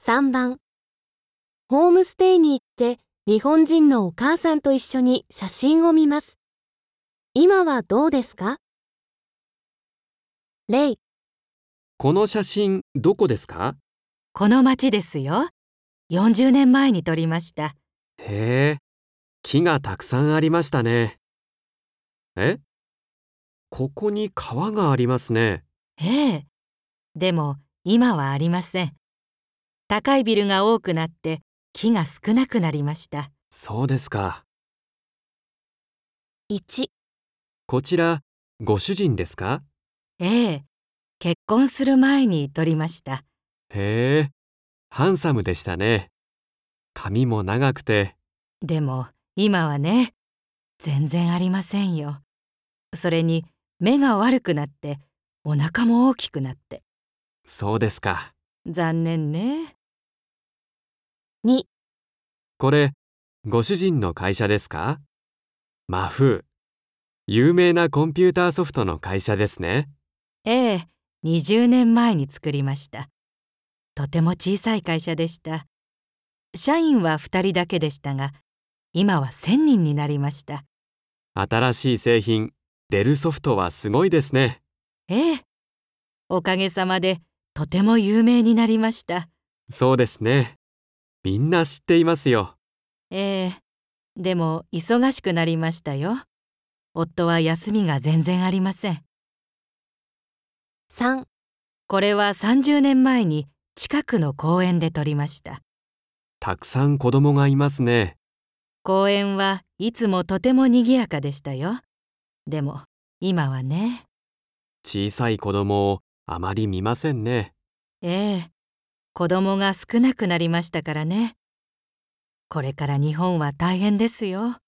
3番、ホームステイに行って日本人のお母さんと一緒に写真を見ます。今はどうですか？例、 この写真どこですか？ この町ですよ。40年前に撮りました。 へえ、木がたくさんありましたね。え？ここに川がありますね。 ええ。でも今はありません。高いビルが多くなって木が少なくなりました。 そうですか。 1、 こちら、ご主人ですか？ ええ。結婚する前に撮りました。 へえ、ハンサムでしたね。髪も長くて。 でも今はね、全然ありませんよ。それに目が悪くなってお腹も大きくなって。 そうですか。 残念ね。 2、 これ、ご主人の会社ですか？マフー。有名なコンピューターソフトの会社ですね。 ええ。20年前に作りました。とても小さい会社でした。社員は2人だけでしたが、今は1000人になりました。 新しい製品、デルソフトはすごいですね。 ええ。おかげさまでとても有名になりました。 そうですね。みんな知っていますよ。 ええ。でも忙しくなりましたよ。夫は休みが全然ありません。 3、 これは30年前に近くの公園で撮りました。 たくさん子供がいますね。 公園はいつもとても賑やかでしたよ。でも今はね。 小さい子供をあまり見ませんね。 ええ。子供が少なくなりましたからね。これから日本は大変ですよ。